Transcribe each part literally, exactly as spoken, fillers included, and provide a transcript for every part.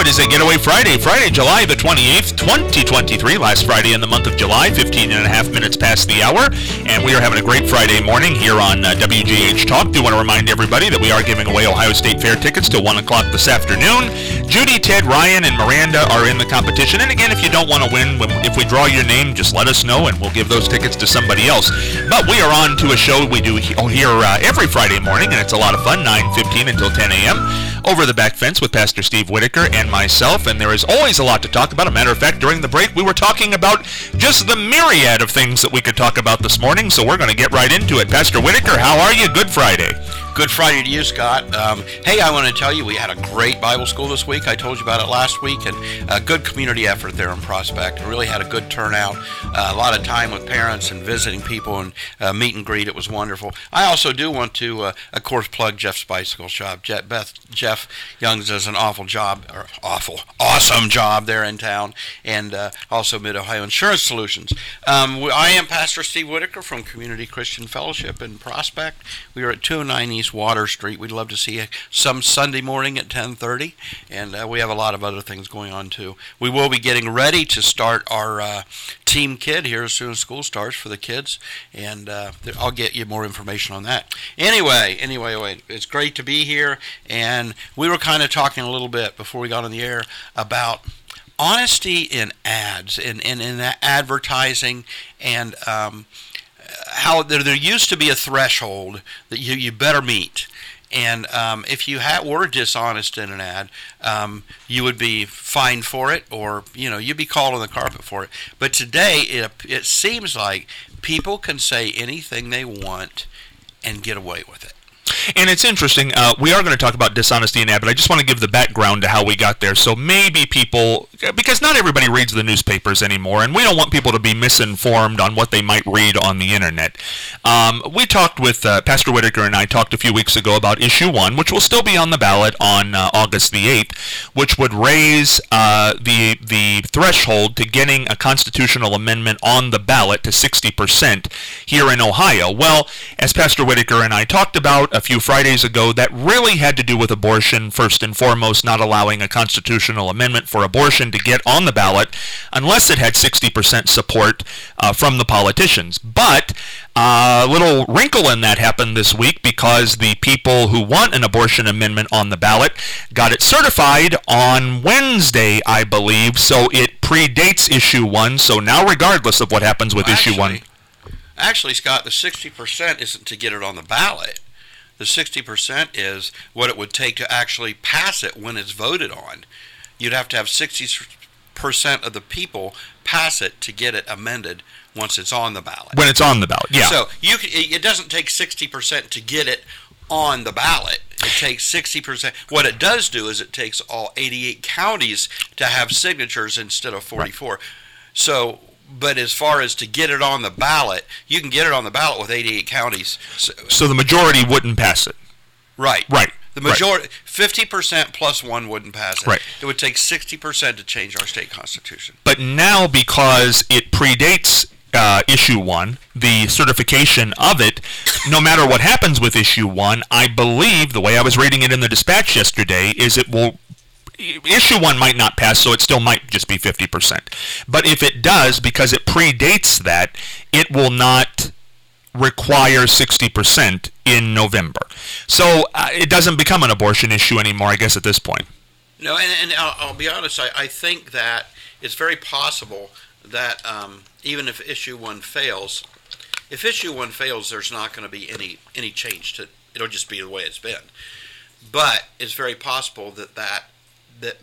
It is a Getaway Friday, Friday, July the twenty-eighth, twenty twenty-three, last Friday in the month of July, fifteen and a half minutes past the hour, and we are having a great Friday morning here on uh, W G H Talk. Do want to remind everybody that we are giving away Ohio State Fair tickets till one o'clock this afternoon. Judy, Ted, Ryan, and Miranda are in the competition, and again, if you don't want to win, if we draw your name, just let us know, and we'll give those tickets to somebody else. But we are on to a show we do here uh, every Friday morning, and it's a lot of fun, nine fifteen until ten a.m., Over the Back Fence with Pastor Steve Whitaker and myself, and there is always a lot to talk about. A matter of fact, during the break, we were talking about just the myriad of things that we could talk about this morning, so we're going to get right into it. Pastor Whitaker, how are you? Good Friday. Good Friday to you, Scott. Um, hey, I want to tell you, we had a great Bible school this week. I told you about it last week, and a good community effort there in Prospect. It really had a good turnout. Uh, a lot of time with parents and visiting people and uh, meet and greet. It was wonderful. I also do want to, uh, of course, plug Jeff's Bicycle Shop. Jeff, Beth, Jeff Youngs does an awful job, or awful, awesome job there in town, and uh, also Mid-Ohio Insurance Solutions. Um, I am Pastor Steve Whitaker from Community Christian Fellowship in Prospect. We are at two oh nine East Water Street. We'd love to see you some Sunday morning at ten thirty, and uh, we have a lot of other things going on too. We will be getting ready to start our uh, Team Kid here as soon as school starts for the kids, and uh, I'll get you more information on that. Anyway, anyway, wait, it's great to be here, and we were kind of talking a little bit before we got on the air about honesty in ads and in, in, in advertising, and um, how there, there used to be a threshold that you, you better meet. And um, if you had, were dishonest in an ad, um, you would be fined for it, or you know, you'd be called on the carpet for it. But today, it it seems like people can say anything they want and get away with it. And it's interesting, uh, we are going to talk about dishonesty in ad, but I just want to give the background to how we got there. So maybe people, because not everybody reads the newspapers anymore, and we don't want people to be misinformed on what they might read on the internet. Um, we talked with, uh, Pastor Whitaker and I talked a few weeks ago about Issue one, which will still be on the ballot on uh, August the eighth, which would raise uh, the, the threshold to getting a constitutional amendment on the ballot to sixty percent here in Ohio. Well, as Pastor Whitaker and I talked about a few Fridays ago, that really had to do with abortion, first and foremost, not allowing a constitutional amendment for abortion to get on the ballot unless it had sixty percent support uh, from the politicians. But uh, a little wrinkle in that happened this week because the people who want an abortion amendment on the ballot got it certified on Wednesday, I believe, so it predates Issue one, so now regardless of what happens with well, Issue actually, one... Actually, Scott, the sixty percent isn't to get it on the ballot. The sixty percent is what it would take to actually pass it when it's voted on. You'd have to have sixty percent of the people pass it to get it amended once it's on the ballot. When it's on the ballot, yeah. So you, it doesn't take sixty percent to get it on the ballot. It takes sixty percent. What it does do is it takes all eighty-eight counties to have signatures instead of forty-four. Right. So... But as far as to get it on the ballot, you can get it on the ballot with eighty-eight counties. So, so the majority wouldn't pass it. Right. Right. The majority, right. fifty percent plus one wouldn't pass it. Right. It would take sixty percent to change our state constitution. But now, because it predates uh, Issue one, the certification of it, no matter what happens with Issue one, I believe, the way I was reading it in the Dispatch yesterday, is it will... Issue one might not pass, so it still might just be fifty percent. But if it does, because it predates that, it will not require sixty percent in November. So uh, it doesn't become an abortion issue anymore, I guess, at this point. No, and, and I'll, I'll be honest, I, I think that it's very possible that um, even if Issue one fails, if Issue one fails, there's not going to be any, any change to it. It'll just be the way it's been. But it's very possible that that that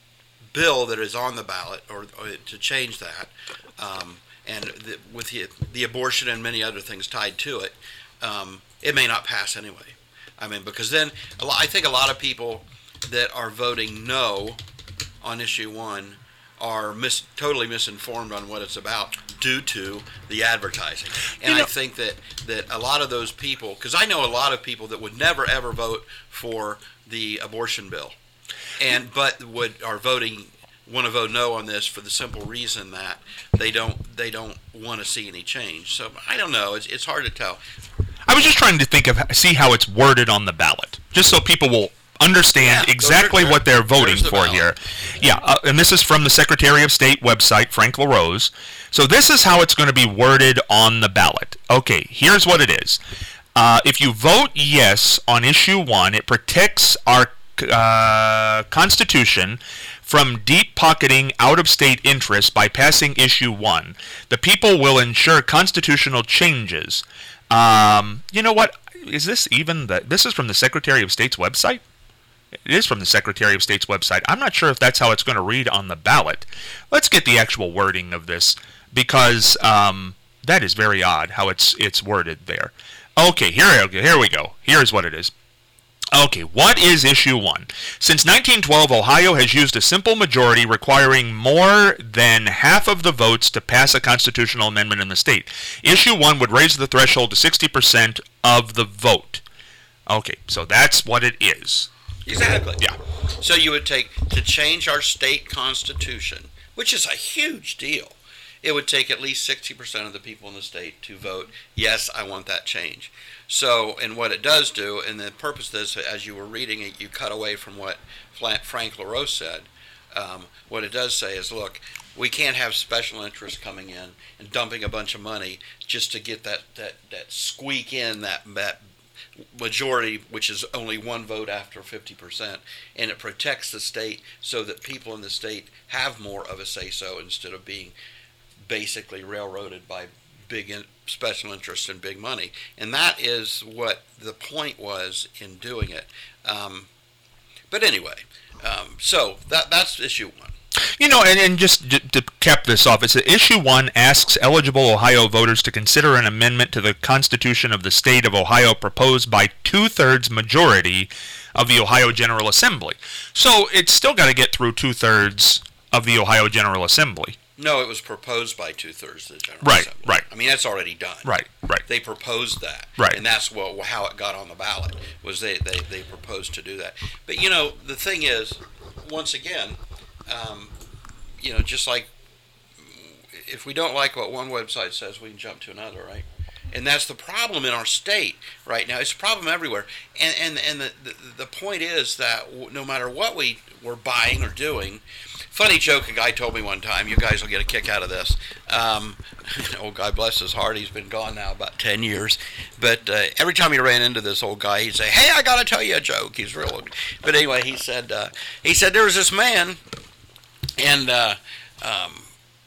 bill that is on the ballot, or, or to change that, um, and the, with the, the abortion and many other things tied to it, um, it may not pass anyway. I mean, because then a lot, I think a lot of people that are voting no on Issue one are mis- totally misinformed on what it's about due to the advertising. And you know, I think that, that a lot of those people, because I know a lot of people that would never ever vote for the abortion bill, and but would are voting want to vote no on this for the simple reason that they don't they don't want to see any change. So I don't know. It's it's hard to tell. I was just trying to think of see how it's worded on the ballot, just so people will understand Yeah, exactly those are- what they're voting there's the for ballot. here. Yeah, uh, and this is from the Secretary of State website, Frank LaRose. So this is how it's going to be worded on the ballot. Okay, here's what it is. Uh, if you vote yes on issue one, it protects our uh, Constitution from deep-pocketing out-of-state interests by passing issue one. The people will ensure constitutional changes. Um, you know what? Is this even the... This is from the Secretary of State's website? It is from the Secretary of State's website. I'm not sure if that's how it's going to read on the ballot. Let's get the actual wording of this, because um, that is very odd how it's it's worded there. Okay, here, here we go. Here's what it is. Okay, what is issue one? Since nineteen twelve, Ohio has used a simple majority requiring more than half of the votes to pass a constitutional amendment in the state. Issue one would raise the threshold to sixty percent of the vote. Okay, so that's what it is. Exactly. Yeah. So you would take, to change our state constitution, which is a huge deal, it would take at least sixty percent of the people in the state to vote, yes, I want that change. So, and what it does do, and the purpose of this, as you were reading it, you cut away from what Frank LaRose said. Um, what it does say is, look, we can't have special interests coming in and dumping a bunch of money just to get that, that, that squeak in, that, that majority, which is only one vote after fifty percent, and it protects the state so that people in the state have more of a say-so instead of being basically railroaded by big in, special interests and big money. And that is what the point was in doing it. Um, but anyway, um, so that that's issue one. You know, and, and just to, to cap this off, it's that issue one asks eligible Ohio voters to consider an amendment to the Constitution of the state of Ohio proposed by two-thirds majority of the Ohio General Assembly. So it's still got to get through two-thirds of the Ohio General Assembly. No, it was proposed by two-thirds of the General Right, Assembly. right. I mean, that's already done. Right, right. They proposed that. Right. And that's what how it got on the ballot, was they, they, they proposed to do that. But, you know, the thing is, once again, um, you know, just like if we don't like what one website says, we can jump to another, right? And that's the problem in our state right now. It's a problem everywhere. And and, and the, the, the point is that no matter what we were buying or doing, funny joke a guy told me one time, you guys will get a kick out of this. Um, old guy, bless his heart, he's been gone now about ten years. But uh, every time he ran into this old guy, he'd say, hey, I got to tell you a joke. He's real old. But anyway, he said, uh, he said there was this man, and uh, um,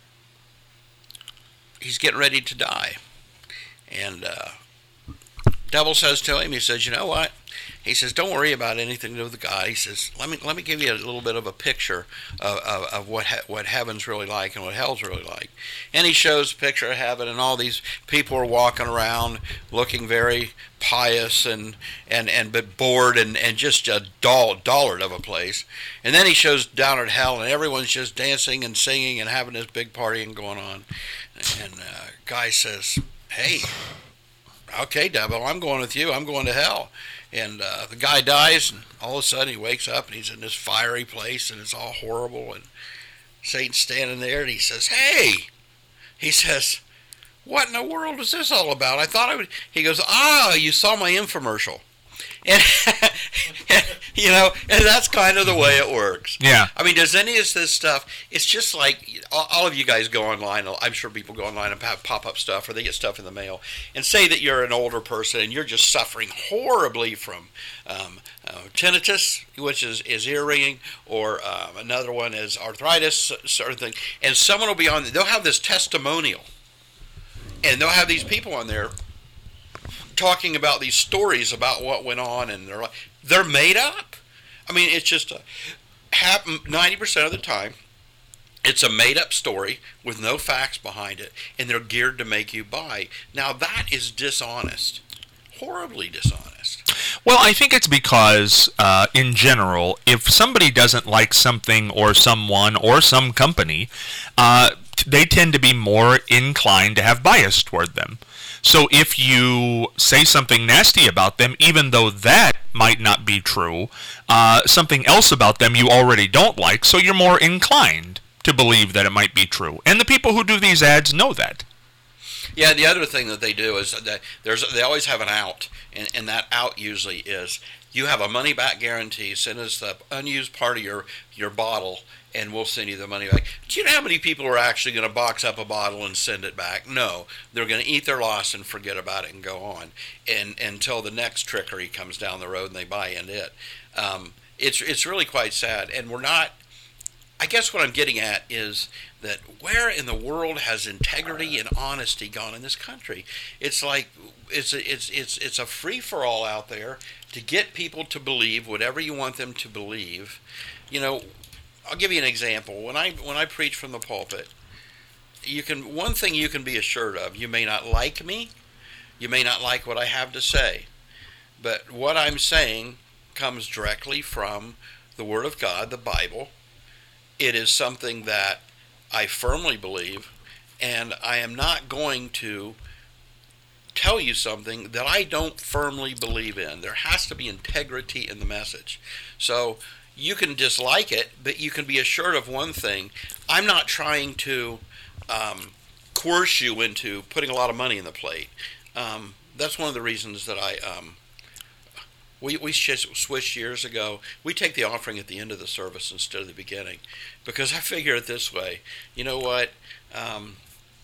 he's getting ready to die. And uh, devil says to him, he says, you know what? He says, don't worry about anything to do with the God. He says, let me let me give you a little bit of a picture of, of, of what he, what heaven's really like and what hell's really like. And he shows a picture of heaven, and all these people are walking around looking very pious and and, and but bored and, and just a dull, dullard of a place. And then he shows down at hell, and everyone's just dancing and singing and having this big party and going on. And uh, guy says, hey, okay, devil, I'm going with you. I'm going to hell. And uh, the guy dies, and all of a sudden he wakes up, and he's in this fiery place, and it's all horrible. And Satan's standing there, and he says, hey, he says, what in the world is this all about? I thought I would. He goes, ah, you saw my infomercial. And, you know, and that's kind of the way it works. Yeah. I mean, does any of this stuff, it's just like, all of you guys go online, I'm sure people go online and have pop-up stuff, or they get stuff in the mail, and say that you're an older person and you're just suffering horribly from um, uh, tinnitus, which is, is ear ringing, or um, another one is arthritis, sort of thing, and someone will be on, they'll have this testimonial, and they'll have these people on there talking about these stories about what went on, and they're they're made up. I mean, it's just a, ninety percent of the time, it's a made up story with no facts behind it, and they're geared to make you buy. Now that is dishonest, horribly dishonest. Well, I think it's because, uh, in general, if somebody doesn't like something or someone or some company, uh, they tend to be more inclined to have bias toward them. So if you say something nasty about them, even though that might not be true, uh, something else about them you already don't like, so you're more inclined to believe that it might be true. And the people who do these ads know that. Yeah, the other thing that they do is that there's they always have an out, and, and that out usually is, You have a money-back guarantee. Send us the unused part of your, your bottle, and we'll send you the money back. Do you know how many people are actually going to box up a bottle and send it back? No. They're going to eat their loss and forget about it and go on and until the next trickery comes down the road and they buy into it. Um, it's, it's really quite sad. And we're not, I guess what I'm getting at is that where in the world has integrity and honesty gone in this country? It's like it's a, it's it's it's a free-for-all out there to get people to believe whatever you want them to believe. You know, I'll give you an example. When I when I preach from the pulpit, you can one thing you can be assured of: you may not like me, you may not like what I have to say, but what I'm saying comes directly from the Word of God, the Bible. It is something that I firmly believe, and I am not going to tell you something that I don't firmly believe in. There has to be integrity in the message. So you can dislike it, but you can be assured of one thing. I'm not trying to um, coerce you into putting a lot of money in the plate. Um, that's one of the reasons that I... Um, We we switched years ago. We take the offering at the end of the service instead of the beginning, because I figure it this way. You know what? Um,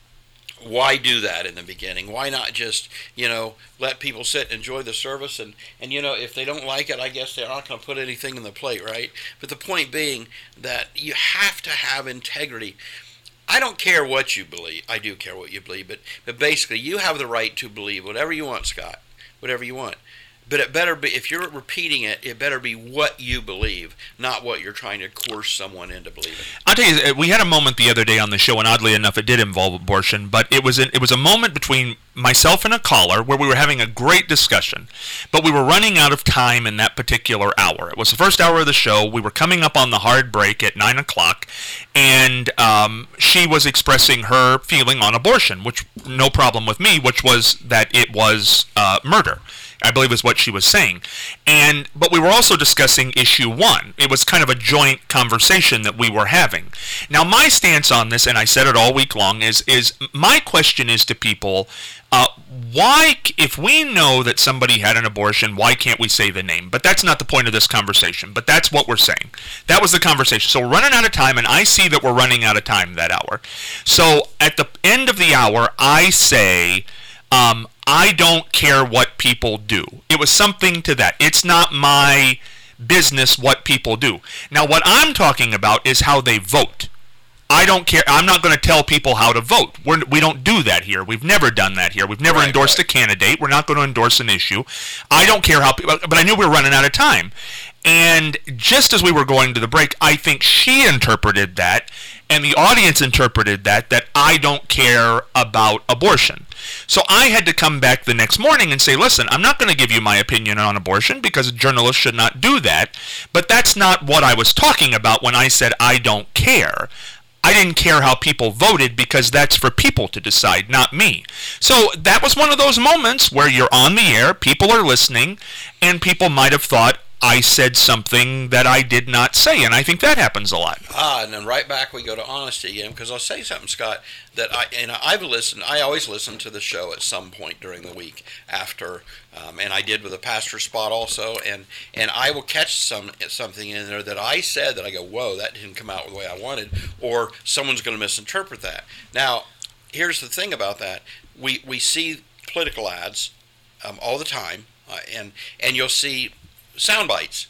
why do that in the beginning? Why not just, you know, let people sit and enjoy the service? And, and you know, if they don't like it, I guess they're not going to put anything in the plate, right? But the point being that you have to have integrity. I don't care what you believe. I do care what you believe, but, but basically you have the right to believe whatever you want, Scott, whatever you want. But it better be, if you're repeating it, it better be what you believe, not what you're trying to coerce someone into believing. I'll tell you, we had a moment the other day on the show, and oddly enough, it did involve abortion, but it was an, it was a moment between myself and a caller where we were having a great discussion, but we were running out of time in that particular hour. It was the first hour of the show. We were coming up on the hard break at nine o'clock, and um, she was expressing her feeling on abortion, which no problem with me, which was that it was uh, murder. I believe is what she was saying. And but we were also discussing issue one. It was kind of a joint conversation that we were having. Now my stance on this, and I said it all week long, is is my question is to people, uh, why, if we know that somebody had an abortion, why can't we say the name? But that's not the point of this conversation, but that's what we're saying. That was the conversation. So we're running out of time, and I see that we're running out of time that hour. So at the end of the hour, I say, um, I don't care what people do. It was something to that. It's not my business what people do. Now, what I'm talking about is how they vote. I don't care. I'm not going to tell people how to vote. We're, we don't do that here. We've never done that here. We've never right, endorsed right. a candidate. We're not going to endorse an issue. I don't care how people... But I knew we were running out of time. And just as we were going to the break, I think she interpreted that, and the audience interpreted that, that I don't care about abortion. So I had to come back the next morning and say, listen, I'm not going to give you my opinion on abortion because a journalist should not do that. But that's not what I was talking about when I said I don't care. I didn't care how people voted because that's for people to decide, not me. So that was one of those moments where you're on the air, people are listening, and people might have thought I said something that I did not say, and I think that happens a lot. Ah, and then right back we go to honesty again, because I'll say something, Scott, that I and I've listened. I always listen to the show at some point during the week after, um, and I did with a pastor spot also, and and I will catch some something in there that I said that I go, whoa, that didn't come out the way I wanted, or someone's going to misinterpret that. Now, here's the thing about that: we we see political ads um, all the time, uh, and and you'll see sound bites,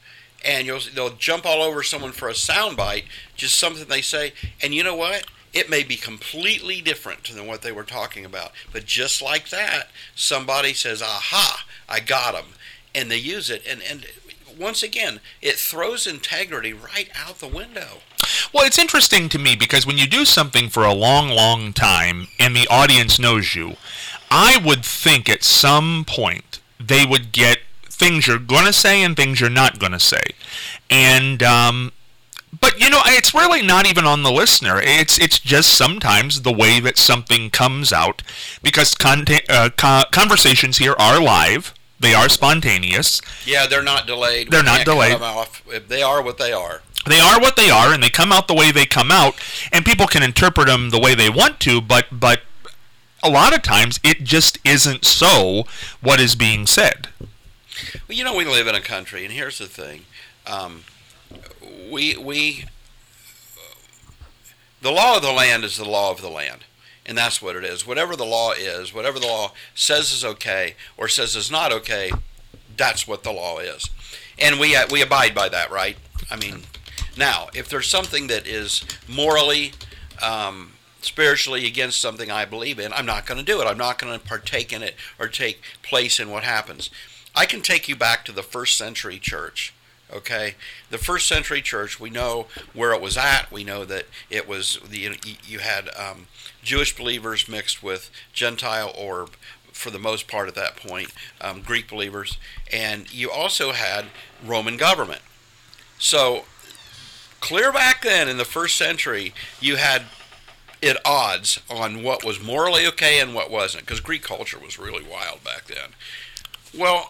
and you'll they'll jump all over someone for a sound bite, just something they say, and you know what? It may be completely different than what they were talking about, but just like that, somebody says, "Aha, I got them," and they use it, and and once again, it throws integrity right out the window. Well, it's interesting to me because when you do something for a long, long time, and the audience knows you, I would think at some point they would get things you're going to say and things you're not going to say. And, um, but, you know, it's really not even on the listener. It's it's just sometimes the way that something comes out, because content, uh, co- conversations here are live. They are spontaneous. Yeah, they're not delayed. They're not delayed. They are what they are. They are what they are, and they come out the way they come out, and people can interpret them the way they want to, but but a lot of times it just isn't so what is being said. Well, you know, we live in a country, and here's the thing: um, we we the law of the land is the law of the land, and that's what it is. Whatever the law is, whatever the law says is okay or says is not okay, that's what the law is, and we uh, we abide by that, right? I mean, now if there's something that is morally, um, spiritually against something I believe in, I'm not going to do it. I'm not going to partake in it or take place in what happens. I can take you back to the first century church. Okay, the first century church, we know where it was at. We know that it was the you had um, Jewish believers mixed with Gentile, or for the most part at that point, um, Greek believers, and you also had Roman government. So clear back then in the first century, you had at odds on what was morally okay and what wasn't, because Greek culture was really wild back then. Well,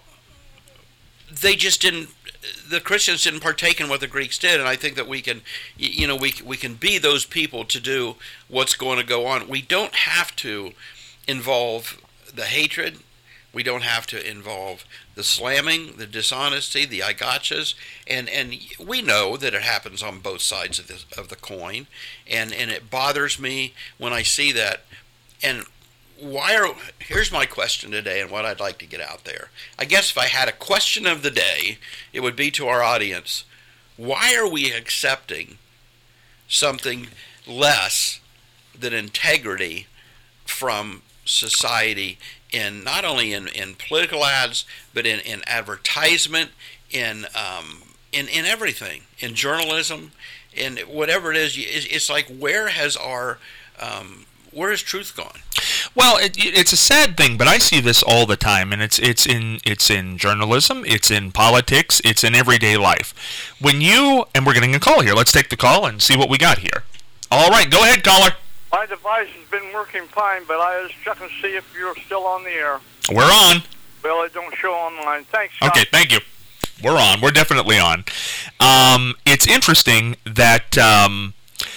they just didn't. The Christians didn't partake in what the Greeks did, and I think that we can, you know, we we can be those people to do what's going to go on. We don't have to involve the hatred. We don't have to involve the slamming, the dishonesty, the I gotchas, and and we know that it happens on both sides of the of the coin, and and it bothers me when I see that. And why are here's my question today, and what I'd like to get out there. I guess if I had a question of the day, it would be to our audience: why are we accepting something less than integrity from society, in not only in, in political ads, but in, in advertisement, in um, in in everything, in journalism, in whatever it is? It's like, where has our um, where has truth gone? Well, it, it's a sad thing, but I see this all the time, and it's it's in it's in journalism, it's in politics, it's in everyday life. When you and we're getting a call here. Let's take the call and see what we got here. All right, go ahead, caller. My device has been working fine, but I was checking to see if you're still on the air. We're on. Well, it don't show online. Thanks, Scott. Okay, thank you. We're on. We're definitely on. Um, it's interesting that um,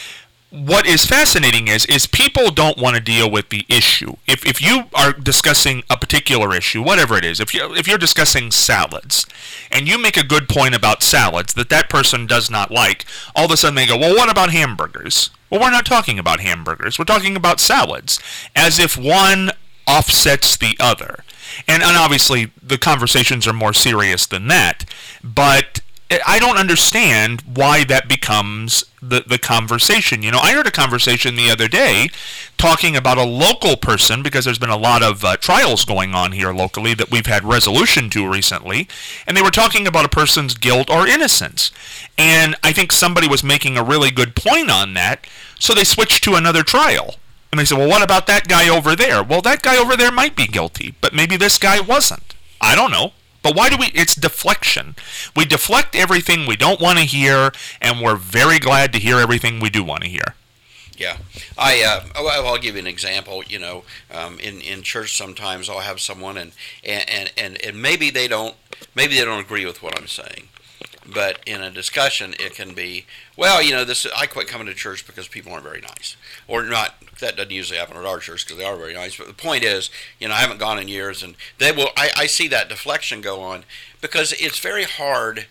what is fascinating is is people don't want to deal with the issue. If if you are discussing a particular issue, whatever it is, if you if you're discussing salads, and you make a good point about salads that that person does not like, all of a sudden they go, well, what about hamburgers? Well, we're not talking about hamburgers. We're talking about salads, as if one offsets the other. And, and obviously, the conversations are more serious than that. But I don't understand why that becomes the, the conversation. You know, I heard a conversation the other day talking about a local person, because there's been a lot of uh, trials going on here locally that we've had resolution to recently, and they were talking about a person's guilt or innocence. And I think somebody was making a really good point on that, so they switched to another trial. And they said, well, what about that guy over there? Well, that guy over there might be guilty, but maybe this guy wasn't. I don't know. But why do we, it's deflection. We deflect everything we don't want to hear, and we're very glad to hear everything we do want to hear. Yeah, I uh, well, I'll give you an example. You know, um, in in church sometimes I'll have someone, and and, and and maybe they don't maybe they don't agree with what I'm saying, but in a discussion it can be, well, you know, this I quit coming to church because people aren't very nice, or not. That doesn't usually happen at our church because they are very nice. But the point is, you know, I haven't gone in years, and they will. I, I see that deflection go on because it's very hard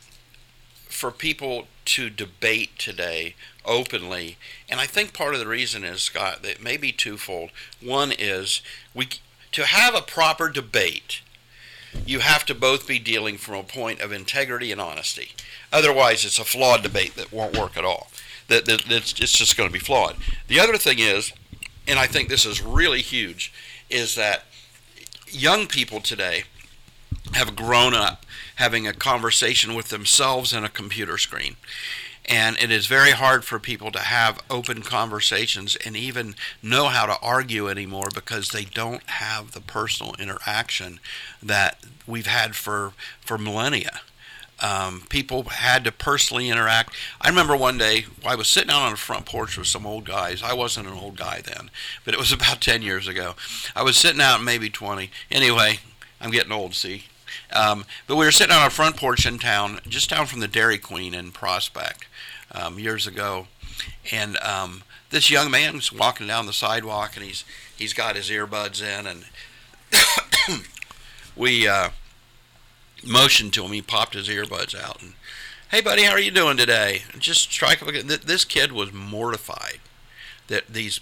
for people to debate today openly, and I think part of the reason is, Scott, that it may be twofold. One is we to have a proper debate, you have to both be dealing from a point of integrity and honesty. Otherwise, it's a flawed debate that won't work at all. That, that that's it's just going to be flawed. The other thing is, and I think this is really huge, is that young people today have grown up having a conversation with themselves and a computer screen. And it is very hard for people to have open conversations and even know how to argue anymore because they don't have the personal interaction that we've had for, for millennia. Um, people had to personally interact. I remember one day I was sitting out on the front porch with some old guys. I wasn't an old guy then, but it was about ten years ago. I was sitting out, maybe twenty. Anyway, I'm getting old, see? Um, but we were sitting on our front porch in town, just down from the Dairy Queen in Prospect, um, years ago. And um, this young man was walking down the sidewalk, and he's he's got his earbuds in, and we... Uh, motioned to him. He popped his earbuds out and, "Hey, buddy, how are you doing today?" And just strike up. This kid was mortified that these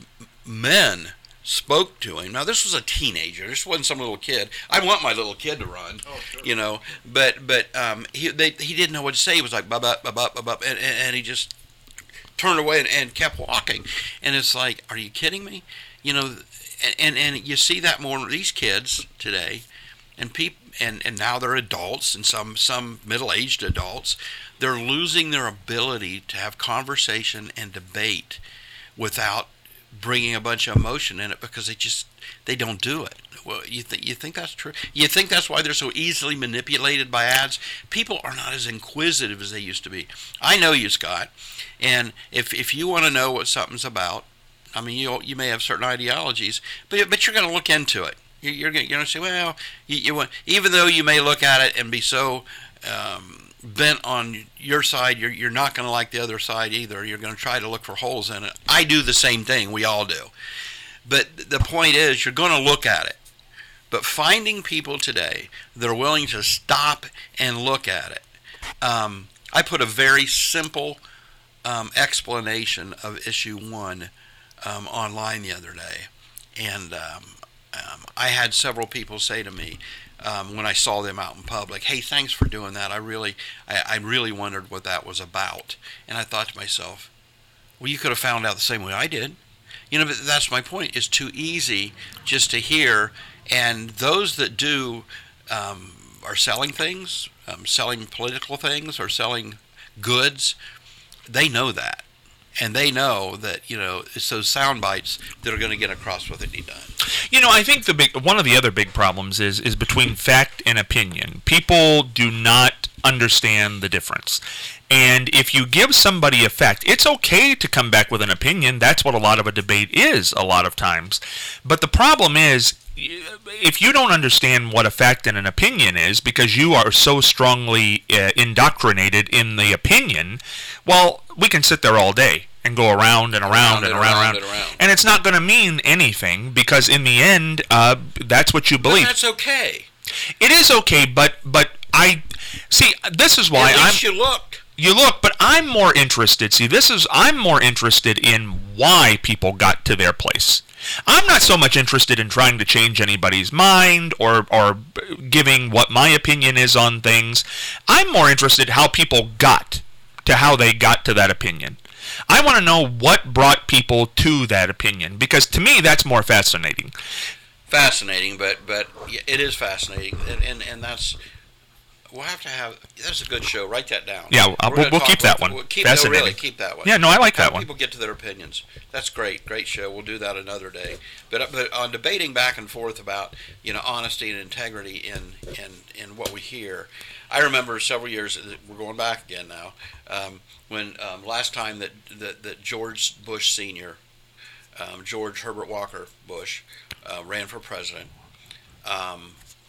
men spoke to him. Now, this was a teenager. This wasn't some little kid. I want my little kid to run, oh, sure. you know. But but um, he they, he didn't know what to say. He was like, "Bub, bub, bub, bub, bub," and, and, and he just turned away and, and kept walking. And it's like, are you kidding me? You know, and, and you see that more these kids today, and people. And, and now they're adults, and some, some middle-aged adults. They're losing their ability to have conversation and debate without bringing a bunch of emotion in it because they just they don't do it. Well, you think you think that's true? You think that's why they're so easily manipulated by ads? People are not as inquisitive as they used to be. I know you, Scott, and if if you want to know what something's about, I mean, you you may have certain ideologies, but but you're going to look into it. You're going to say, well, you, you want, even though you may look at it and be so um, bent on your side, you're, you're not going to like the other side either. You're going to try to look for holes in it. I do the same thing. We all do. But the point is, you're going to look at it. But finding people today that are willing to stop and look at it. Um, I put a very simple um, explanation of issue one um, online the other day. And um, Um, I had several people say to me um, when I saw them out in public, "Hey, thanks for doing that. I really, I, I really wondered what that was about." And I thought to myself, well, you could have found out the same way I did. You know, but that's my point. It's too easy just to hear. And those that do um, are selling things, um, selling political things, or selling goods. They know that. And they know that, you know, it's those sound bites that are going to get across what they need done. You know, I think the big one of the other big problems is is between fact and opinion. People do not understand the difference. And if you give somebody a fact, it's okay to come back with an opinion. That's what a lot of a debate is a lot of times. But the problem is, if you don't understand what a fact and an opinion is because you are so strongly uh, indoctrinated in the opinion, well, we can sit there all day and go around and around, around and, and around, around, and around. And it's not going to mean anything because in the end, uh, that's what you believe. But that's okay. It is okay, but but I see. This is why At least I'm. you looked. You look, but I'm more interested. See, this is I'm more interested in why people got to their place. I'm not so much interested in trying to change anybody's mind or or giving what my opinion is on things. I'm more interested in how people got to how they got to that opinion. I want to know what brought people to that opinion because to me that's more fascinating. Fascinating, but but it is fascinating, and and, and that's. We'll have to have. That's a good show. Write that down. Yeah, uh, we'll, we'll keep that one. We'll keep, Fascinating. No, really, keep that one. Yeah, no, I like How that one. People get to their opinions. That's great. Great show. We'll do that another day. But but on debating back and forth about you know honesty and integrity in in in what we hear, I remember several years. We're going back again now. Um, when um, last time that, that that George Bush Senior, um, George Herbert Walker Bush, uh, ran for president. Um,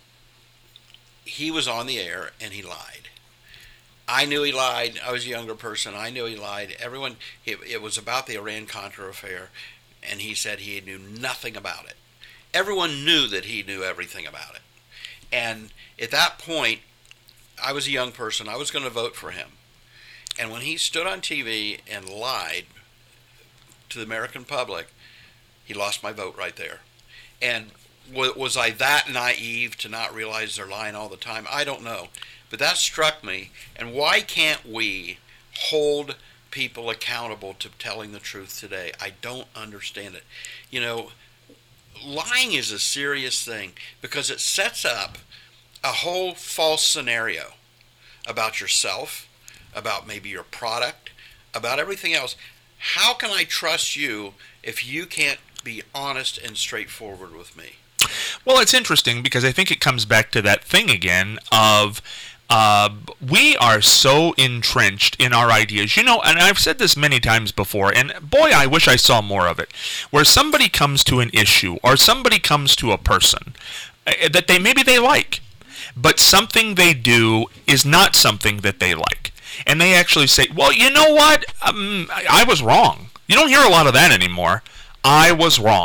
he was on the air and he lied. I knew he lied. I was a younger person. I knew he lied. Everyone, it, it was about the Iran-Contra affair, and he said he knew nothing about it. Everyone knew that he knew everything about it. And at that point, I was a young person. I was going to vote for him. And when he stood on T V and lied to the American public, he lost my vote right there. And was I that naive to not realize they're lying all the time? I don't know. But that struck me. And why can't we hold people accountable to telling the truth today? I don't understand it. You know, lying is a serious thing because it sets up a whole false scenario about yourself, about maybe your product, about everything else. How can I trust you if you can't be honest and straightforward with me? Well, it's interesting because I think it comes back to that thing again of uh, we are so entrenched in our ideas. You know, and I've said this many times before, and boy, I wish I saw more of it, where somebody comes to an issue or somebody comes to a person uh, that they maybe they like, but something they do is not something that they like. And they actually say, well, you know what? Um, I, I was wrong. You don't hear a lot of that anymore. I was wrong.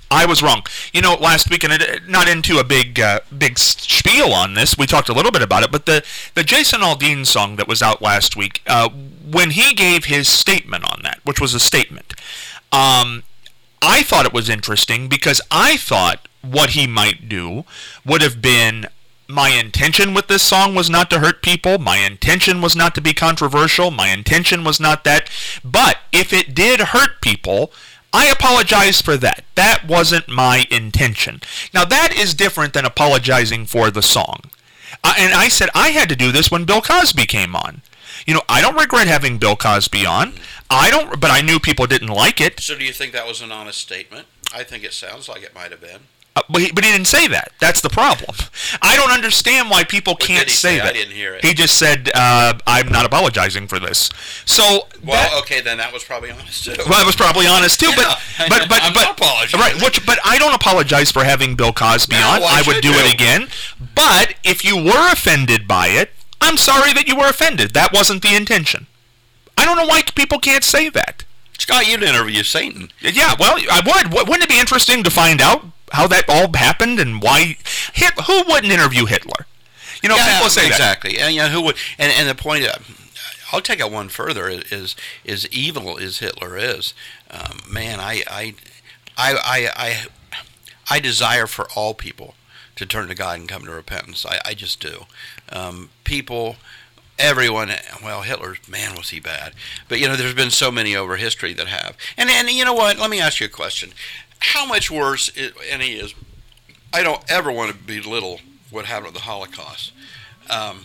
I was wrong. You know, last week, and it, not into a big uh, big spiel on this, we talked a little bit about it, but the, the Jason Aldean song that was out last week, uh, when he gave his statement on that, which was a statement, um, I thought it was interesting because I thought what he might do would have been, my intention with this song was not to hurt people, my intention was not to be controversial, my intention was not that, but if it did hurt people, I apologize for that. That wasn't my intention. Now, that is different than apologizing for the song. Uh, and I said I had to do this when Bill Cosby came on. You know, I don't regret having Bill Cosby on. I don't, but I knew people didn't like it. So do you think that was an honest statement? I think it sounds like it might have been. Uh, but, he, but he didn't say that. That's the problem. I don't understand why people What can't did he say, say? that. I didn't hear it. He just said, uh, I'm not apologizing for this. So, Well, that, okay, then that was probably honest too. well, it was probably honest too, Yeah, but but but I'm but not apologizing. right. Which, but I don't apologize for having Bill Cosby No, on. why I would should do you? it again. But if you were offended by it, I'm sorry that you were offended. That wasn't the intention. I don't know why people can't say that. Scott, you'd interview Satan. Yeah, well, I would. Wouldn't it be interesting to find out how that all happened and why? Hit, who wouldn't interview Hitler? You know, Yeah, people say exactly. that. And you know, who would? And, and the point, uh, I'll take it one further. Is is evil as Hitler is, um, man. I I, I I I I desire for all people to turn to God and come to repentance. I, I just do. Um, people. Everyone, well, Hitler, man, was he bad. But, you know, there's been so many over history that have. And, and you know what? Let me ask you a question. How much worse, it, and he is, I don't ever want to belittle what happened at the Holocaust. Um,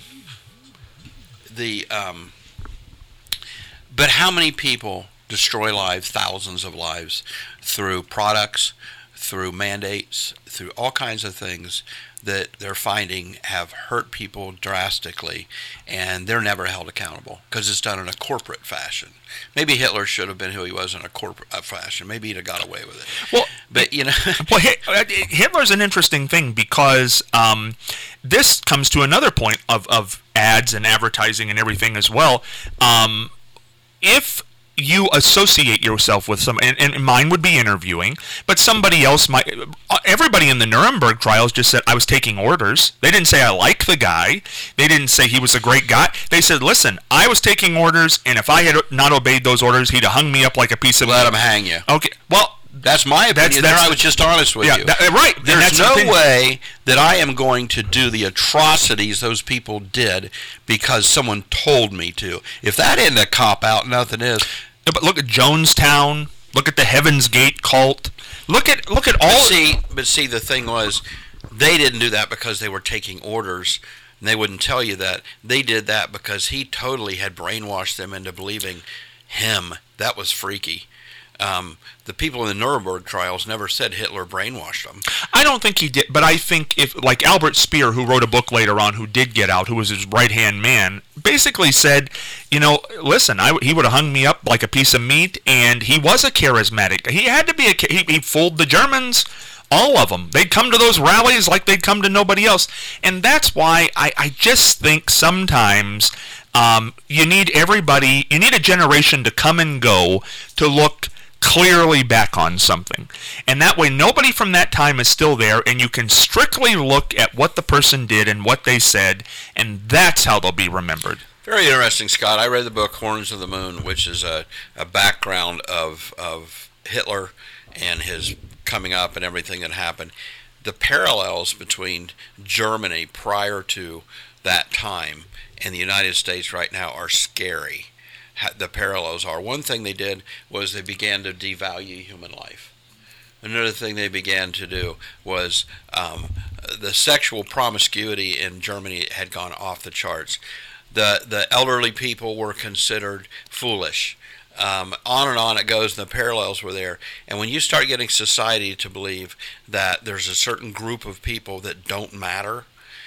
the, um, but how many people destroy lives, thousands of lives, through products, through mandates, through all kinds of things that they're finding have hurt people drastically, and they're never held accountable because it's done in a corporate fashion. Maybe Hitler should have been who he was in a corporate fashion. Maybe he'd have got away with it. Well, but you know, well, Hitler's an interesting thing because um, this comes to another point of, of ads and advertising and everything as well. Um, if you associate yourself with some, and, and mine would be interviewing, but somebody else might, everybody in the Nuremberg trials just said, I was taking orders. They didn't say I like the guy. They didn't say he was a great guy. They said, listen, I was taking orders, and if I had not obeyed those orders, he'd have hung me up like a piece of... Let him hang you. Okay, well... That's my opinion. That's, that's, there I was just honest with yeah, you. That, right. There's that's no the way that I am going to do the atrocities those people did because someone told me to. If that isn't a cop-out, nothing is. Yeah, but look at Jonestown. Look at the Heaven's Gate cult. Look at look at all... But see, but see, the thing was, they didn't do that because they were taking orders. And they wouldn't tell you that. They did that because he totally had brainwashed them into believing him. That was freaky. Um, the people in the Nuremberg trials never said Hitler brainwashed them. I don't think he did, but I think if, like Albert Speer, who wrote a book later on, who did get out, who was his right-hand man, basically said, you know, listen, I, he would have hung me up like a piece of meat, and he was a charismatic. He had to be a, he, he fooled the Germans, all of them. They'd come to those rallies like they'd come to nobody else. And that's why I, I just think sometimes um, you need everybody, you need a generation to come and go to look clearly back on something. And that way nobody from that time is still there, and you can strictly look at what the person did and what they said, and that's how they'll be remembered. Very interesting, Scott. I read the book Horns of the Moon, which is a, a background of of Hitler and his coming up and everything that happened. The parallels between Germany prior to that time and the United States right now are scary. The parallels are. One thing they did was they began to devalue human life. Another thing they began to do was um, the sexual promiscuity in Germany had gone off the charts. The the elderly people were considered foolish. Um, on and on it goes, and the parallels were there. And when you start getting society to believe that there's a certain group of people that don't matter,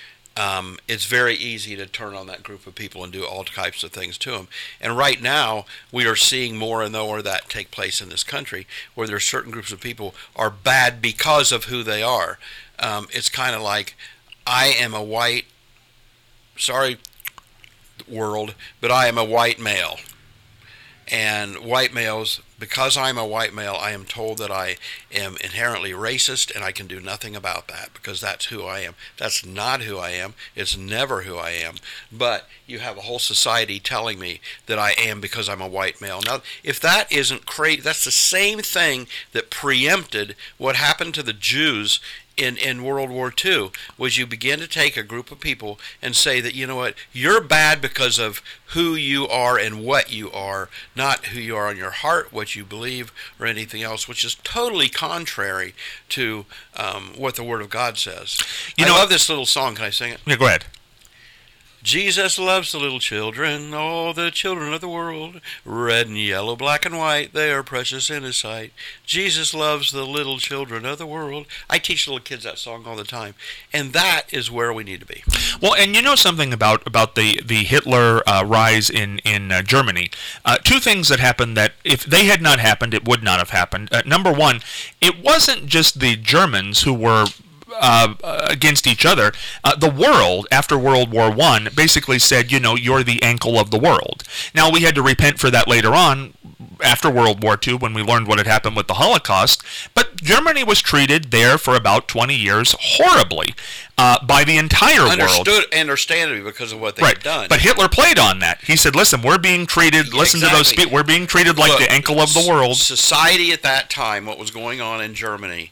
Um, it's very easy to turn on that group of people and do all types of things to them. And right now, we are seeing more and more of that take place in this country, where there are certain groups of people are bad because of who they are. Um, it's kind of like, I am a white, sorry world, but I am a white male. And white males, because I'm a white male, I am told that I am inherently racist, and I can do nothing about that because that's who I am. That's not who I am. It's never who I am. But you have a whole society telling me that I am because I'm a white male. Now, if that isn't crazy, that's the same thing that preempted what happened to the Jews in, in World War Two, was you begin to take a group of people and say that, you know what, you're bad because of who you are and what you are, not who you are in your heart, what you believe, or anything else, which is totally contrary to um, what the Word of God says. You I know, love this little song. Can I sing it? Yeah, go ahead. Jesus loves the little children, all the children of the world, red and yellow, black and white, they are precious in His sight. Jesus loves the little children of the world. I teach little kids that song all the time, and that is where we need to be. Well, and you know something about, about the, the Hitler uh, rise in, in uh, Germany. Uh, two things that happened that if they had not happened, it would not have happened. Uh, number one, it wasn't just the Germans who were Uh, against each other. Uh, the world, after World War One, basically said, you know, you're the ankle of the world. Now, we had to repent for that later on, after World War Two, when we learned what had happened with the Holocaust. But Germany was treated there for about twenty years horribly uh, by the entire Understood, world. Understandably, because of what they right. had done. But Hitler played on that. He said, listen, we're being treated, listen exactly. to those people, we're being treated like Look, the ankle of the world. Society at that time, what was going on in Germany,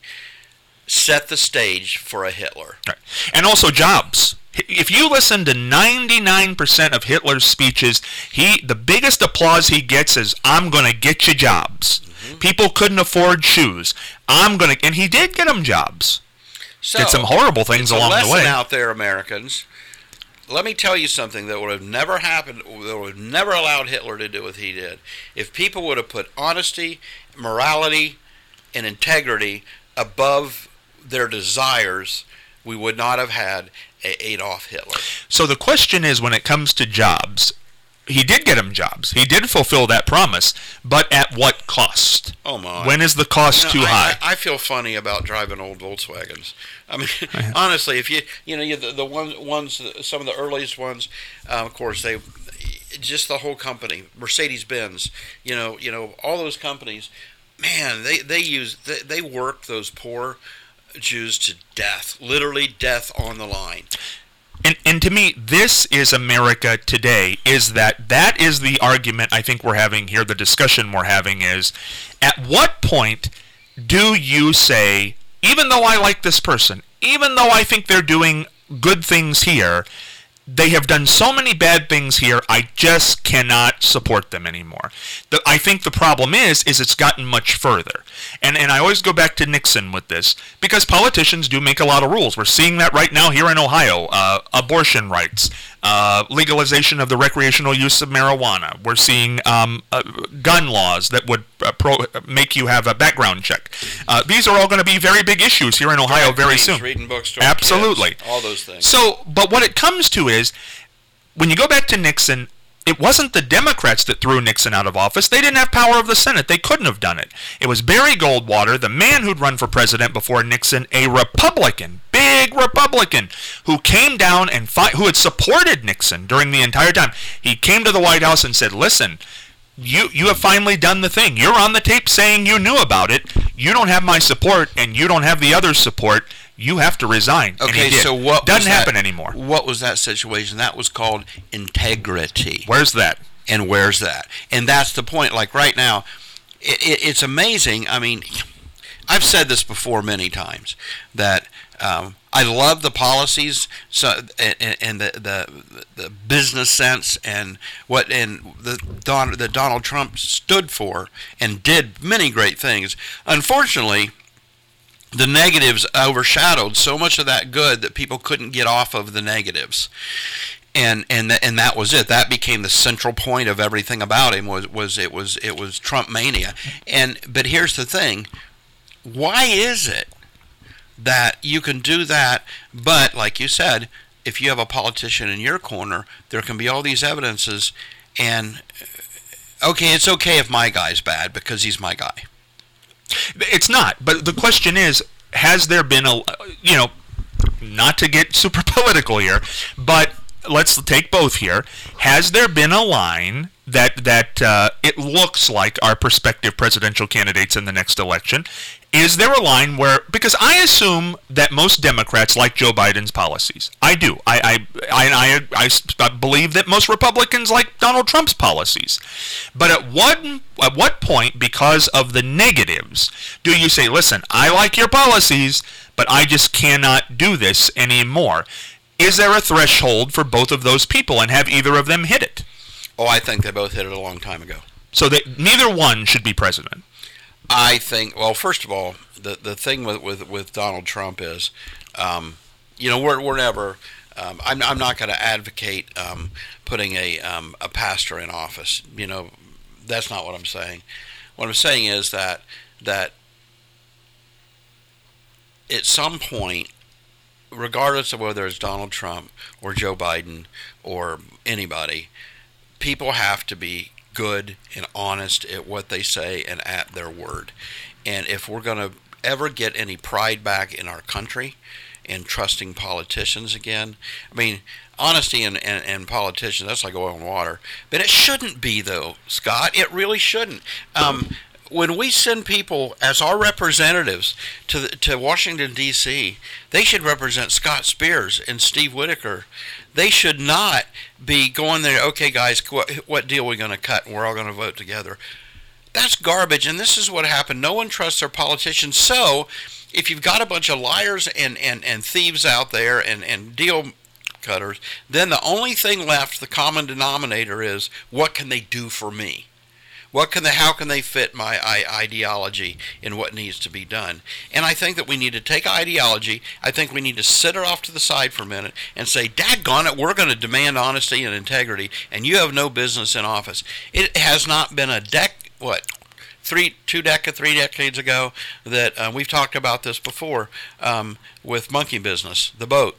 set the stage for a Hitler. Right. And also jobs. If you listen to ninety-nine percent of Hitler's speeches, he the biggest applause he gets is, I'm going to get you jobs. Mm-hmm. People couldn't afford shoes. I'm going to, and he did get them jobs. So, did some horrible things along the way. It's a lesson out there, Americans. Let me tell you something that would have never happened, that would have never allowed Hitler to do what he did. If people would have put honesty, morality, and integrity above their desires, we would not have had Adolf Hitler. So the question is, when it comes to jobs, he did get him jobs. He did fulfill that promise, but at what cost? Oh my! When is the cost you know, too I, high? I, I feel funny about driving old Volkswagens. I mean, honestly, if you you know you, the the ones ones some of the earliest ones, uh, of course they just the whole company, Mercedes-Benz, you know you know all those companies, man, they they use they, they work those poor Jews to death, literally death on the line. And and to me, this is America today, is that that is the argument I think we're having here, the discussion we're having is, at what point do you say, even though I like this person, even though I think they're doing good things here, they have done so many bad things here, I just cannot support them anymore. The, I think the problem is, is it's gotten much further. And and I always go back to Nixon with this, because politicians do make a lot of rules. We're seeing that right now here in Ohio. Uh, abortion rights, uh, legalization of the recreational use of marijuana. We're seeing um, uh, gun laws that would uh, pro- make you have a background check. Uh, these are all going to be very big issues here in Ohio Drag very queens, soon. Reading books to Absolutely. Kids, all those things. So, but what it comes to is, when you go back to Nixon, it wasn't the Democrats that threw Nixon out of office. They didn't have power of the Senate. They couldn't have done it. It was Barry Goldwater, the man who'd run for president before Nixon, a Republican, big Republican, who came down and fi- who had supported Nixon during the entire time. He came to the White House and said, listen, you you have finally done the thing. You're on the tape saying you knew about it. You don't have my support, and you don't have the other support. You have to resign. Okay, so what doesn't was happen that, anymore? What was that situation? That was called integrity. Where's that? And where's that? And that's the point. Like right now, it, it, it's amazing. I mean, I've said this before many times that um, I love the policies, so and, and the, the the business sense and what and the Don, that Donald Trump stood for and did many great things. Unfortunately, the negatives overshadowed so much of that good that people couldn't get off of the negatives, and and th- and that was it. That became the central point of everything about him. Was was it was it was Trump mania. And but here's the thing: why is it that you can do that, but like you said, if you have a politician in your corner, there can be all these evidences, and okay, it's okay if my guy's bad because he's my guy. It's not, but the question is, has there been a, you know, not to get super political here, but let's take both here. Has there been a line that that uh, it looks like are prospective presidential candidates in the next election. Is there a line where, because I assume that most Democrats like Joe Biden's policies. I do. I I, I, I, I believe that most Republicans like Donald Trump's policies. But at what, at what point, because of the negatives, do you say, listen, I like your policies, but I just cannot do this anymore? Is there a threshold for both of those people, and have either of them hit it? Oh, I think they both hit it a long time ago. So that neither one should be president. I think, well, first of all, the the thing with, with, with Donald Trump is, um, you know, we're, we're never, um, I'm, I'm not going to advocate um, putting a, um, a pastor in office. You know, that's not what I'm saying. What I'm saying is that, that at some point, regardless of whether it's Donald Trump or Joe Biden or anybody, people have to be good and honest at what they say and at their word. And if we're going to ever get any pride back in our country and trusting politicians again, I mean, honesty and, and, and politicians, that's like oil and water. But it shouldn't be, though, Scott. It really shouldn't. Um, when we send people as our representatives to the, to Washington, D C, they should represent Scott Spears and Steve Whitaker. They should not be going there, okay, guys, what, what deal are we going to cut, and we're all going to vote together. That's garbage, and this is what happened. No one trusts their politicians. So if you've got a bunch of liars and, and, and thieves out there and, and deal cutters, then the only thing left, the common denominator, is what can they do for me? What can they, how can they fit my ideology in what needs to be done? And I think that we need to take ideology. I think we need to sit it off to the side for a minute and say, daggone it, we're going to demand honesty and integrity, and you have no business in office. It has not been a dec, what, three, two decades, three decades ago that uh, we've talked about this before um, with Monkey Business, the boat.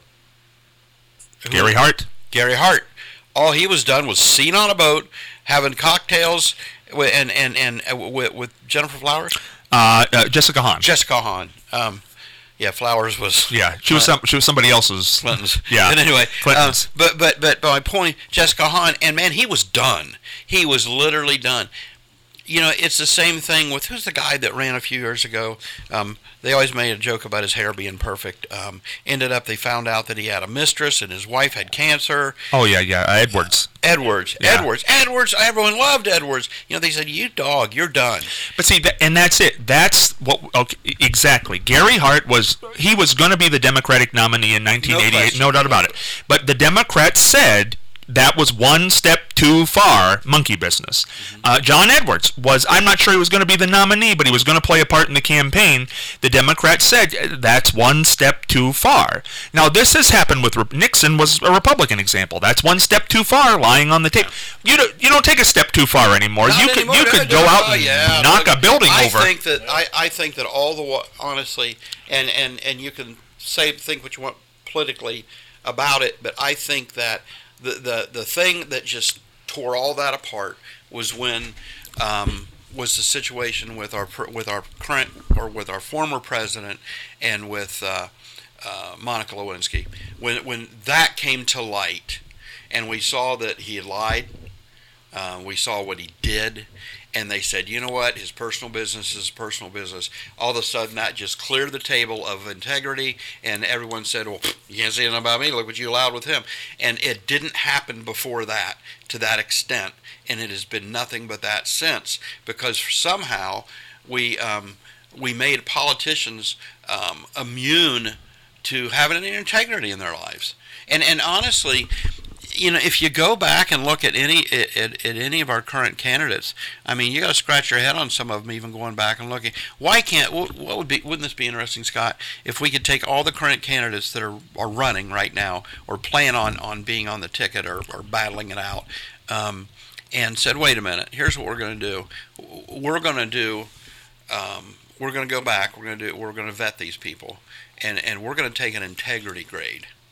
Gary Hart. Gary Hart. All he was done was seen on a boat having cocktails and and and uh, with, with Jennifer Flowers, uh, uh, Jessica Hahn. Jessica Hahn. Um, yeah, Flowers was. Yeah, she was some, she was somebody else's. Clinton's. Yeah. But anyway, Clinton's. Um, but but but but my point, Jessica Hahn, and man, he was done. He was literally done. You know, it's the same thing with, who's the guy that ran a few years ago? Um, they always made a joke about his hair being perfect. Um, ended up, they found out that he had a mistress and his wife had cancer. Oh, yeah, yeah, uh, Edwards. Uh, Edwards, yeah. Edwards, Edwards. Everyone loved Edwards. You know, they said, you dog, you're done. But see, that, and that's it. That's what, okay, exactly. Gary Hart was, he was going to be the Democratic nominee in nineteen eighty-eight, no, no doubt about it. But the Democrats said that was one step too far, monkey business. Mm-hmm. Uh, John Edwards was, I'm not sure he was going to be the nominee, but he was going to play a part in the campaign. The Democrats said that's one step too far. Now, this has happened with, Nixon was a Republican example. That's one step too far, lying on the tape. You don't, you don't take a step too far anymore. Not you anymore. could, you No, could no, go no, out and yeah, knock look, a building I over. Think that, I, I think that all the, honestly, and, and, and you can say, think what you want politically about it, but I think that the, the, the thing that just tore all that apart was when um, was the situation with our with our current or with our former president and with uh, uh, Monica Lewinsky. When when that came to light, and we saw that he had lied, uh, we saw what he did, and they said, you know what, his personal business is personal business. All of a sudden, that just cleared the table of integrity, and everyone said, well, you can't say anything about me, look what you allowed with him. And it didn't happen before that to that extent, and it has been nothing but that since, because somehow we um, we made politicians um, immune to having any integrity in their lives. And and honestly, you know, if you go back and look at any at, at any of our current candidates, I mean, you got to scratch your head on some of them. Even going back and looking, why can't? What would be? Wouldn't this be interesting, Scott? If we could take all the current candidates that are, are running right now, or plan on, on being on the ticket, or, or battling it out, um, and said, wait a minute, here's what we're going to do. We're going to do. Um, we're going to go back. We're going to do. We're going to vet these people, and and we're going to take an integrity grade.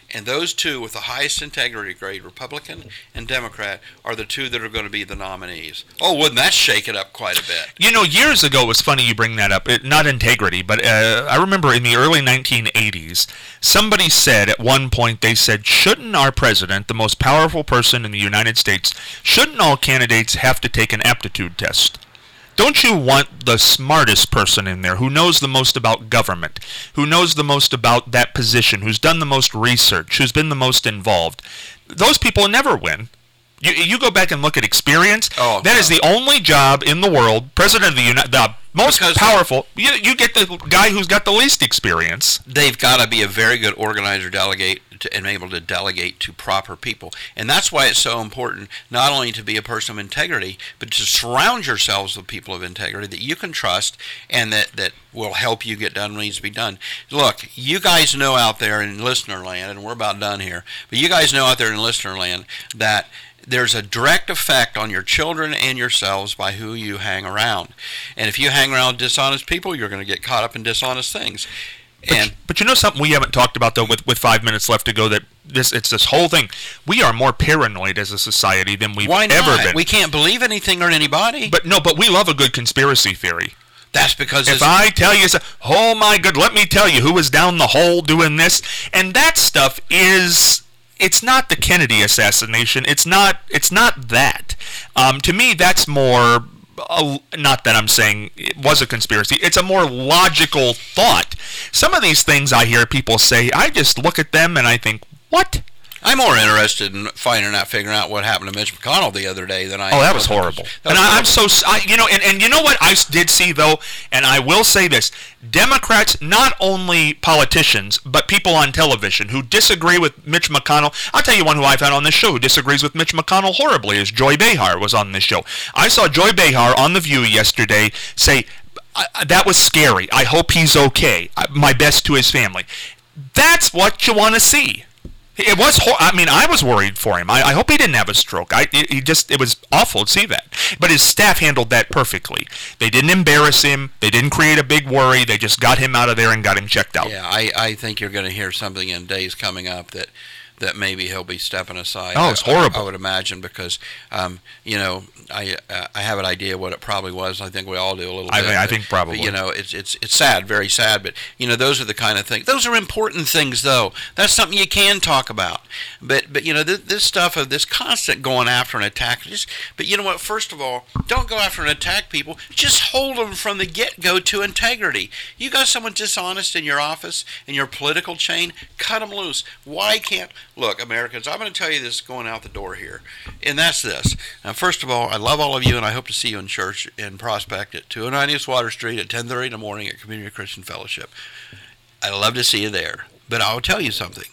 And those two with the highest integrity grade, Republican and Democrat, are the two that are going to be the nominees. Oh, wouldn't that shake it up quite a bit? You know, years ago, it was funny you bring that up. It, not integrity, but uh, I remember in the early nineteen eighties, somebody said at one point, they said, shouldn't our president, the most powerful person in the United States, shouldn't all candidates have to take an aptitude test? Don't you want the smartest person in there who knows the most about government, who knows the most about that position, who's done the most research, who's been the most involved? Those people never win. You you go back and look at experience. Oh, that no. is the only job in the world, president of the United, the most Because powerful. You, you get the guy who's got the least experience. They've got to be a very good organizer, delegate, to, and able to delegate to proper people. And that's why it's so important not only to be a person of integrity, but to surround yourselves with people of integrity that you can trust and that, that will help you get done what needs to be done. Look, you guys know out there in listener land, and we're about done here, but you guys know out there in listener land that there's a direct effect on your children and yourselves by who you hang around. And if you hang around dishonest people, you're going to get caught up in dishonest things. But, And but you know something we haven't talked about, though, with, with five minutes left to go, that this it's this whole thing. We are more paranoid as a society than we've why ever not? been. We can't believe anything or anybody. But no, but we love a good conspiracy theory. That's because If it's, I tell you, so- oh my good, let me tell you who was down the hole doing this. And that stuff is, it's not the Kennedy assassination. It's not, it's not that. Um, to me, that's more, uh, not that I'm saying it was a conspiracy. It's a more logical thought. Some of these things I hear people say, I just look at them and I think, what? I'm more interested in finding out, figuring out what happened to Mitch McConnell the other day than I. Oh, that was horrible. That was and I, I'm horrible. so, I, you know, and, and you know what I s- did see, though, and I will say this, Democrats, not only politicians, but people on television who disagree with Mitch McConnell. I'll tell you one who I've had on this show who disagrees with Mitch McConnell horribly is Joy Behar was on this show. I saw Joy Behar on The View yesterday say, I, I- that was scary. I hope he's okay. I, my best to his family. That's what you want to see. It was. Hor- I mean, I was worried for him. I, I hope he didn't have a stroke. I. It, he just. It was awful to see that. But his staff handled that perfectly. They didn't embarrass him. They didn't create a big worry. They just got him out of there and got him checked out. Yeah, I, I think you're going to hear something in days coming up that that maybe he'll be stepping aside. Oh, it's I- horrible. I, I would imagine because, um, you know, I uh, I have an idea what it probably was. I think we all do a little I bit. think- I but- think probably. But, you know, it's it's it's sad, very sad. But you know, those are the kind of things. Those are important things, though. That's something you can talk about. But but you know, this, this stuff of this constant going after and attack. Just but you know what? First of all, don't go after and attack people. Just hold them from the get go to integrity. You got someone dishonest in your office in your political chain, cut them loose. Why can't look, Americans? I'm going to tell you this going out the door here, and that's this. Now, first of all, I love all of you, and I hope to see you in church in Prospect at two oh nine East Water Street at ten thirty in the morning at Community Christian Fellowship. I'd love to see you there. But I'll tell you something.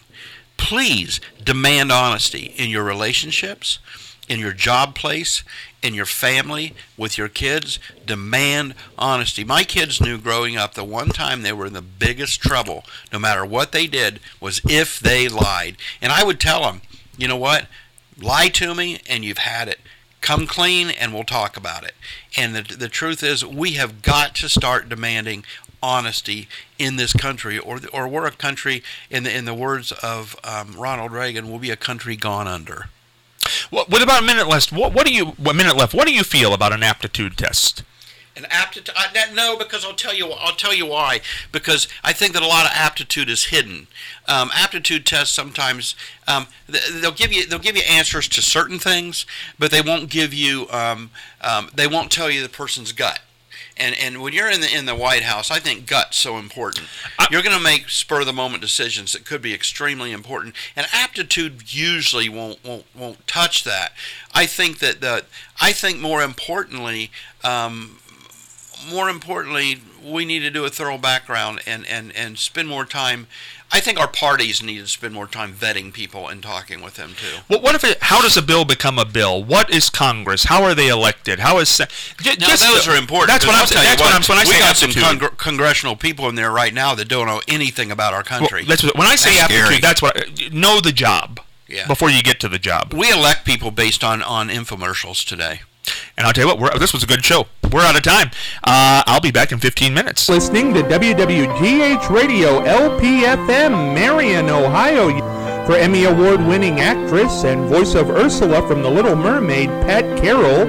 Please demand honesty in your relationships, in your job place, in your family, with your kids. Demand honesty. My kids knew growing up the one time they were in the biggest trouble, no matter what they did, was if they lied. And I would tell them, you know what? Lie to me and you've had it. Come clean and we'll talk about it. And the, the truth is, we have got to start demanding honesty in this country, or or we're a country, in the in the words of um, Ronald Reagan, we'll be a country gone under. Well, with about a minute left, what, what do you? A minute left. What do you feel about an aptitude test? An aptitude? I, that, no, because I'll tell you. I'll tell you why. Because I think that a lot of aptitude is hidden. Um, aptitude tests sometimes um, they'll give you they'll give you answers to certain things, but they won't give you um, um, they won't tell you the person's gut. And and when you're in the in the White House, I think gut's so important. I, You're going to make spur of the moment decisions that could be extremely important, and aptitude usually won't won't won't touch that. I think that the I think more importantly. Um, More importantly, we need to do a thorough background and, and, and spend more time. I think our parties need to spend more time vetting people and talking with them too. Well, what if it? How does a bill become a bill? What is Congress? How are they elected? How is j- Now, just those the, are important. That's what because I'm I'll saying. tell you That's what I'm. When I we say got some aptitude, congr- congressional people in there right now that don't know anything about our well, country. that's what, when I say That's aptitude, scary. that's what I, know the job Yeah. before you get to the job. We elect people based on, on infomercials today. And I'll tell you what, we're, this was a good show. We're out of time. Uh, I'll be back in fifteen minutes. Listening to W W G H Radio L P F M, Marion, Ohio. For Emmy Award-winning actress and voice of Ursula from The Little Mermaid, Pat Carroll,